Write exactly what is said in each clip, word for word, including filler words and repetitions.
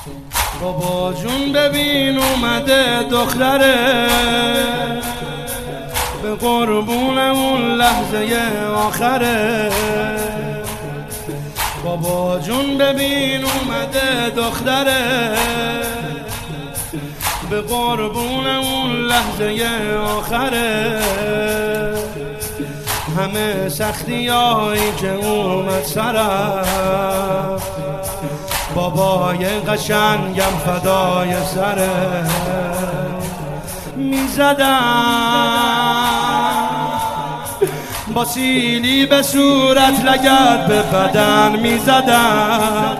بابا جون ببین اومده دختره، به قربون اون لحظه آخره. بابا جون ببین اومده دختره، به قربون اون لحظه آخره. همه سختی هایی که اومد سرم، بابای قشنگم فدای سره. میزدم با سیلی به صورت لگد به بدن میزدم،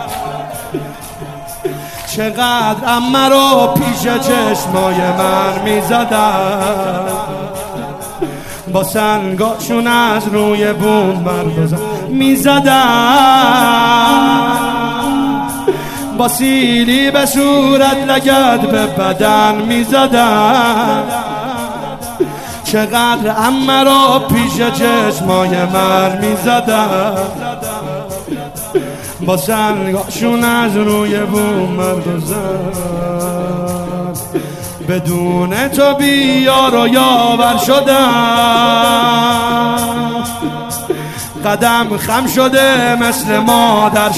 چقدر عمه رو پیش چشمای من میزدم. با سنگاشون از روی بوم مردازم میزدم، با سیلی به صورت لگد به بدن میزدم. چقدر عمه رو پیش چشمای من میزدم، با سنگاشون از روی بوم مردازم. بدون تو بیار و یاور شدم، قدم خم شده مثل مادر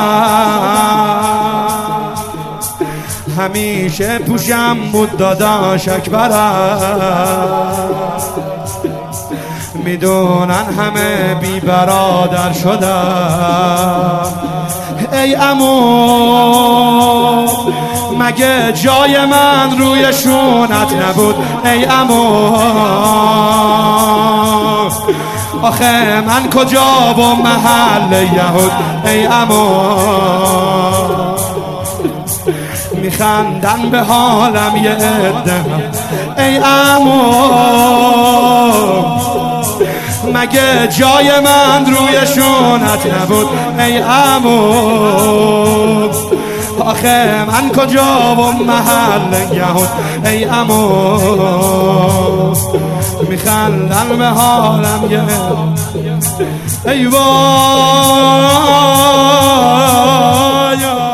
شدم. همیشه پوشم بود داداش اکبرم، میدونن همه بی برادر شدم. ای عمو مگه جای من روی شونت نبود؟ ای عمو آخه من کجا و محل یهود؟ ای عمو میخندن به حالم یه عده. ای عمو مگه جای من روی شونت نبود؟ ای عمو آخه من کجا و محل یهود؟ ای عمو میخندن به حالم یه. ای وای